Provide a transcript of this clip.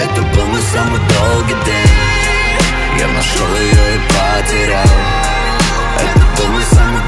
Это был мой самый долгий день. Я нашел ее и потерял. Это был мой самый